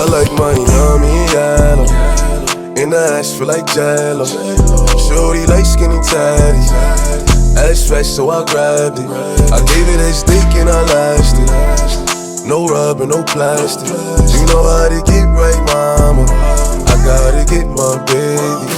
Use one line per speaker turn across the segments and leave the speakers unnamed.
like Miami yellow. In the ass feel like Jello. Shorty like skinny tatties. Ass fat so I grabbed it. I gave it a stick and I lashed it. No rubber, no plastic. You know how to get right, mama. I gotta get my baby.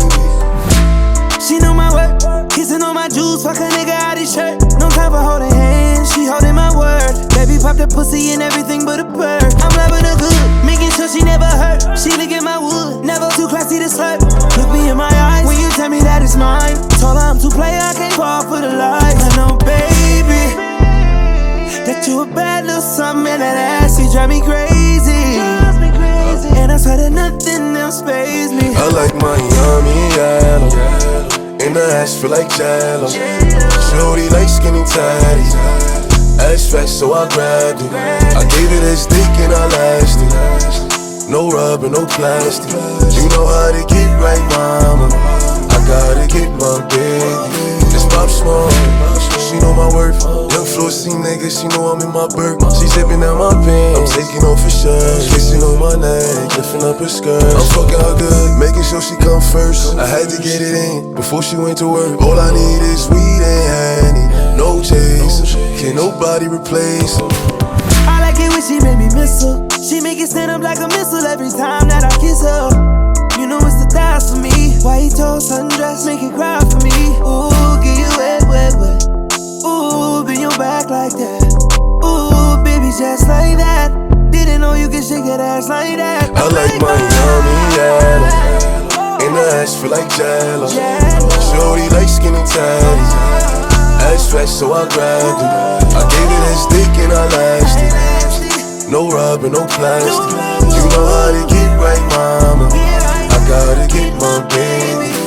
She know my work, kissing on my juice, fuck a nigga out his shirt. No time for holding hands, she holding my word. Baby pop the pussy and everything but a bird. I'm loving her good, making sure she never hurt. She look at my wood, never too classy to slut. Look me in my eyes when you tell me that it's mine. Told her I'm too player, I can't fall for the lies. I know, baby, that you a bad little something and that ass, you drive me crazy. And I swear that nothing else pays me.
I like Miami yellow. In the ass feel like Jello. Shorty like skinny tatties. Ass fat so I grabbed it. I gave it a stick and I lashed it. No rubber, no plastic. You know how to get right, mama. I gotta get my baby. It's Pop Smoke, she know my worth. Young Flossy nigga, she know I'm in my burp. She zipping out my pants, I'm taking off her shirt. Kissing on my neck, lifting up her skirt. I'm fucking her good, making sure she come first. I had to get it in before she went to work. All I need is weed and honey, no chaser. Can't nobody replace her.
I like it when she make me miss her. She make it stand up like a missile every time that I kiss her. You know it's the thighs for me. White toast, sundress, make it cry for me. Ooh, get you wet, wet, wet. Ooh, bend your back like that. Ooh, baby, just like that. Didn't know you could shake that ass like that.
I like Miami yellow. In the ass feel like Jello. Shorty like skinny tatties. Ass fat so I grabbed it. I gave it a stick and I lashed it. No rubber, no plastic. You know how to get right, mama. I gotta get my baby.